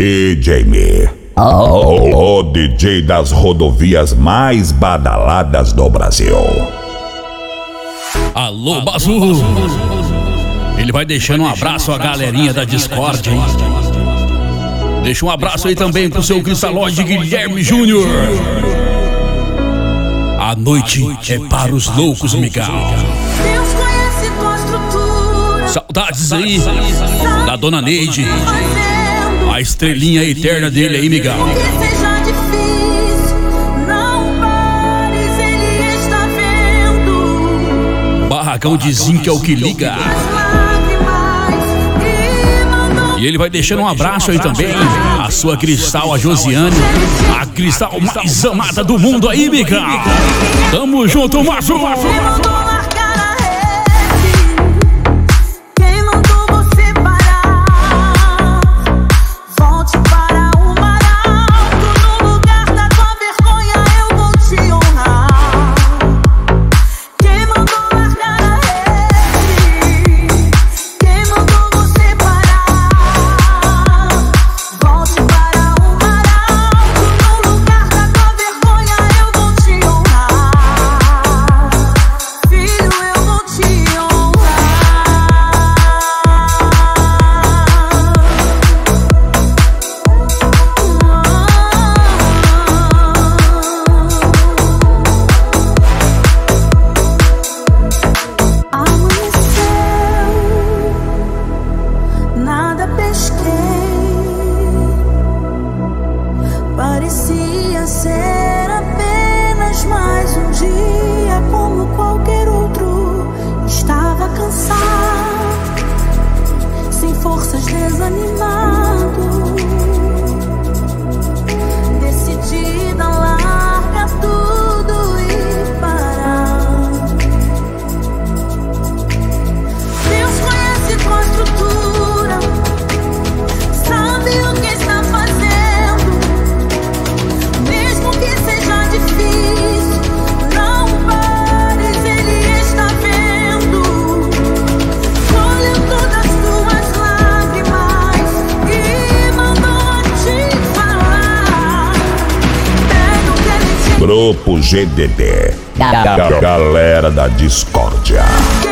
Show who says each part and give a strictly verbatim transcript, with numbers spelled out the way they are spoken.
Speaker 1: D J Me, o, o D J das rodovias mais badaladas do Brasil.
Speaker 2: Alô, Bazu! Ele vai deixando um abraço à galerinha da Discord, hein? Deixa um abraço aí também pro seu cristalóide Guilherme Júnior. A noite é para os loucos, Miguel. Saudades aí da dona Neide, a estrelinha eterna dele aí, Miguel. Barracão de zinco é o que liga. E ele vai deixando um abraço aí também a sua cristal, a Josiane, a cristal mais amada do mundo aí, Miguel. Tamo junto, Mazu!
Speaker 3: Parecia ser apenas mais um dia como qualquer outro. Estava cansado, sem forças, desanimado, decidida a largar tudo e parar. Deus conhece tua estrutura, sabe o que está fazendo.
Speaker 1: Grupo G D D, da galera da discórdia.